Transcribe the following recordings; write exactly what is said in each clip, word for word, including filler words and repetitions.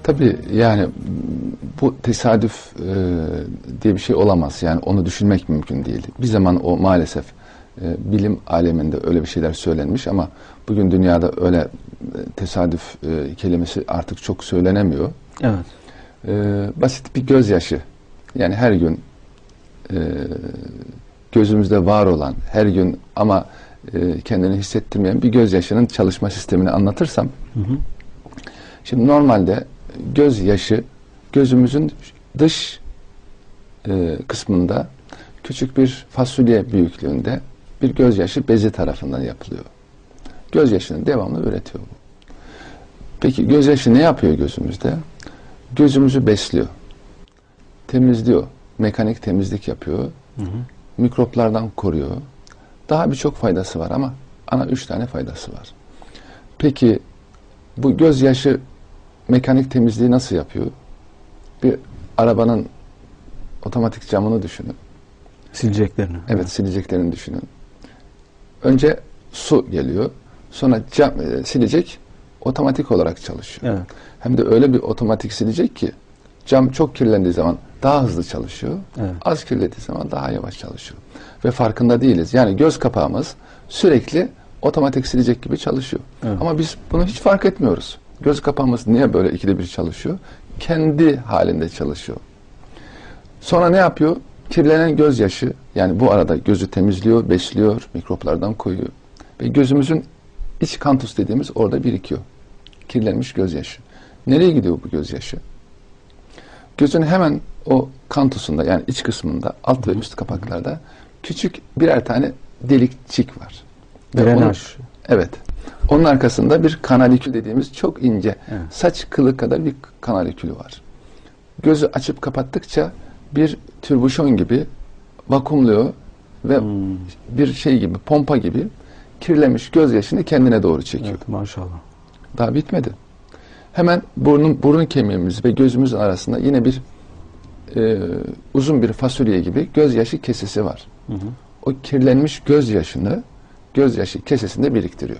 Tabii yani bu tesadüf e, diye bir şey olamaz. Yani onu düşünmek mümkün değil. Bir zaman o maalesef e, bilim aleminde öyle bir şeyler söylenmiş ama bugün dünyada öyle e, tesadüf e, kelimesi artık çok söylenemiyor. Evet. E, basit bir gözyaşı. Yani her gün e, gözümüzde var olan, her gün ama e, kendini hissettirmeyen bir gözyaşının çalışma sistemini anlatırsam. Hı hı. Şimdi normalde gözyaşı gözümüzün dış e, kısmında küçük bir fasulye büyüklüğünde bir gözyaşı bezi tarafından yapılıyor. Gözyaşını devamlı üretiyor bu. Peki gözyaşı ne yapıyor gözümüzde? Gözümüzü besliyor. Temizliyor. Mekanik temizlik yapıyor. Hı hı. Mikroplardan koruyor. Daha birçok faydası var ama ana üç tane faydası var. Peki bu gözyaşı mekanik temizliği nasıl yapıyor? Bir arabanın otomatik camını düşünün. Sileceklerini. Evet, evet. Sileceklerini düşünün. Önce su geliyor. Sonra cam, e, silecek otomatik olarak çalışıyor. Evet. Hem de öyle bir otomatik silecek ki cam çok kirlendiği zaman daha hızlı çalışıyor. Evet. Az kirlettiği zaman daha yavaş çalışıyor. Ve farkında değiliz. Yani göz kapağımız sürekli otomatik silecek gibi çalışıyor. Evet. Ama biz bunu hiç fark etmiyoruz. Göz kapağımız niye böyle ikide bir çalışıyor? Kendi halinde çalışıyor. Sonra ne yapıyor? Kirlenen gözyaşı, yani bu arada gözü temizliyor, besliyor, mikroplardan koyuyor. Ve gözümüzün iç kantus dediğimiz orada birikiyor. Kirlenmiş gözyaşı. Nereye gidiyor bu gözyaşı? Gözün hemen o kantusunda, yani iç kısmında, alt ve üst kapaklarda küçük birer tane delikçik var. Drenaj. Evet. Onun arkasında bir kanalikül dediğimiz çok ince, evet, saç kılı kadar bir kanalikülü var. Gözü açıp kapattıkça bir türbüşon gibi vakumluyor ve hmm. bir şey gibi, pompa gibi kirlenmiş gözyaşını kendine doğru çekiyor. Evet, maşallah. Daha bitmedi. Hemen burnun, burun kemiğimiz ve gözümüzün arasında yine bir e, uzun bir fasulye gibi gözyaşı kesesi var. Hı hı. O kirlenmiş gözyaşını gözyaşı kesesinde biriktiriyor.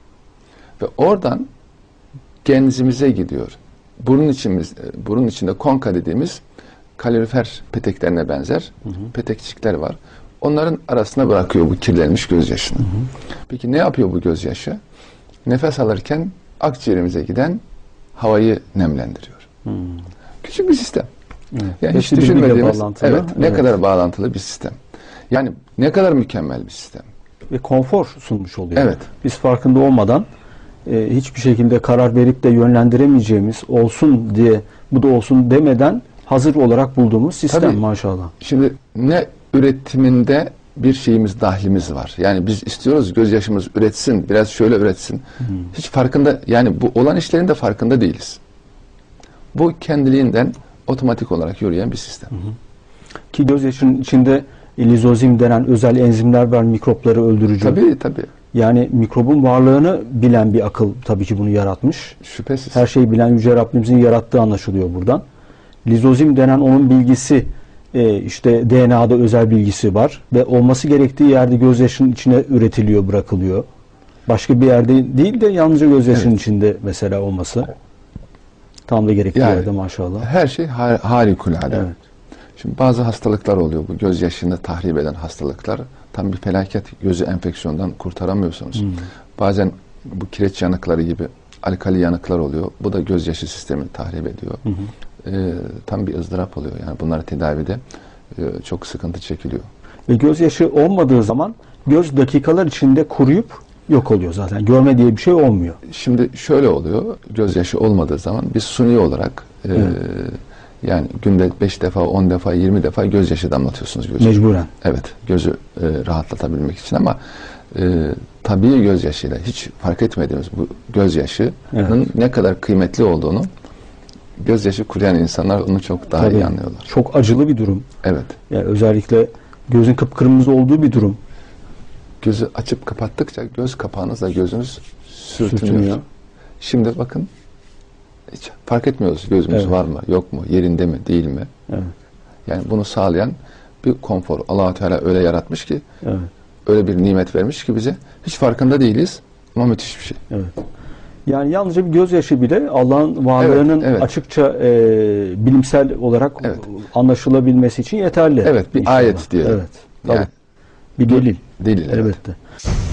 Ve oradan genzimize gidiyor. Burun içimiz, burun içinde konka dediğimiz kalorifer peteklerine benzer hı hı. petekçikler var. Onların arasına bırakıyor bu kirlenmiş gözyaşını. Hı hı. Peki ne yapıyor bu gözyaşı? Nefes alırken akciğerimize giden havayı nemlendiriyor. Hı. Küçük bir sistem. Evet. Yani hiç düşünmediğimiz, evet, ne evet. kadar bağlantılı bir sistem. Yani ne kadar mükemmel bir sistem. Ve konfor sunmuş oluyor. Evet. Biz farkında olmadan e, hiçbir şekilde karar verip de yönlendiremeyeceğimiz, olsun diye bu da olsun demeden hazır olarak bulduğumuz sistem. Tabii, maşallah. Şimdi ne üretiminde bir şeyimiz, dahlimiz var. Yani biz istiyoruz gözyaşımız üretsin, biraz şöyle üretsin. Hmm. Hiç farkında, yani bu olan işlerin de farkında değiliz. Bu kendiliğinden otomatik olarak yürüyen bir sistem. Hı hı. Ki gözyaşının içinde lizozim denen özel enzimler var, mikropları öldürücü. Tabii tabii. Yani mikrobun varlığını bilen bir akıl tabii ki bunu yaratmış. Şüphesiz. Her şeyi bilen Yüce Rabbimizin yarattığı anlaşılıyor buradan. Lizozim denen onun bilgisi, e, işte D N A'da özel bilgisi var ve olması gerektiği yerde gözyaşının içine üretiliyor, bırakılıyor. Başka bir yerde değil de yalnızca gözyaşının evet. içinde mesela olması. Tam da gerektiği yani, yerde maşallah. Her şey har harikulade. Evet. Şimdi bazı hastalıklar oluyor, bu gözyaşını tahrip eden hastalıklar. Tam bir felaket, gözü enfeksiyondan kurtaramıyorsunuz. Hmm. Bazen bu kireç yanıkları gibi alkali yanıklar oluyor. Bu da gözyaşı sistemini tahrip ediyor. Hı hı. Ee, tam bir ızdırap oluyor. Yani bunları tedavide e, çok sıkıntı çekiliyor. Ve gözyaşı olmadığı zaman göz dakikalar içinde kuruyup yok oluyor zaten. Görme diye bir şey olmuyor. Şimdi şöyle oluyor. Gözyaşı olmadığı zaman biz suni olarak e, evet. yani günde beş defa, on defa, yirmi defa gözyaşı damlatıyorsunuz gözü. Mecburen. Evet. Gözü e, rahatlatabilmek için ama e, tabii gözyaşıyla hiç fark etmediğimiz bu gözyaşının evet. ne kadar kıymetli olduğunu gözyaşı kuruyan insanlar onu çok daha tabii, iyi anlıyorlar. Çok acılı bir durum. Evet. Yani özellikle gözün kıpkırmızı olduğu bir durum. Gözü açıp kapattıkça göz kapağınızla gözünüz sürtünüyor. Sürtünüyor. Şimdi bakın hiç fark etmiyoruz gözümüz evet. var mı, yok mu, yerinde mi, değil mi? Evet. Yani bunu sağlayan bir konfor. Allah-u Teala öyle yaratmış ki, evet. öyle bir nimet vermiş ki bize hiç farkında değiliz ama müthiş bir şey. Evet. Yani yalnızca bir gözyaşı bile Allah'ın varlığının Evet, evet. açıkça e, bilimsel olarak Evet. anlaşılabilmesi için yeterli. Evet, bir İnşallah. ayet diyelim. Evet. Tabii. Yani, bir delil. delil, evet. Elbette.